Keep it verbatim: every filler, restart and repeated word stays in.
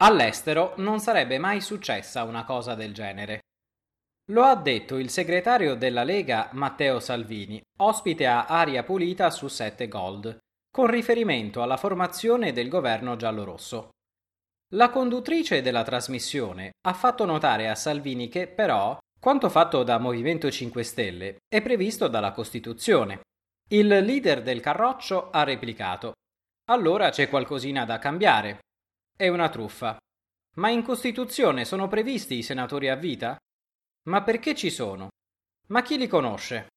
All'estero non sarebbe mai successa una cosa del genere. Lo ha detto il segretario della Lega Matteo Salvini, ospite a Aria Pulita su sette Gold, con riferimento alla formazione del governo giallorosso. La conduttrice della trasmissione ha fatto notare a Salvini che, però, quanto fatto da Movimento cinque Stelle è previsto dalla Costituzione. Il leader del Carroccio ha replicato: allora c'è qualcosina da cambiare. È una truffa. Ma in Costituzione sono previsti i senatori a vita? Ma perché ci sono? Ma chi li conosce?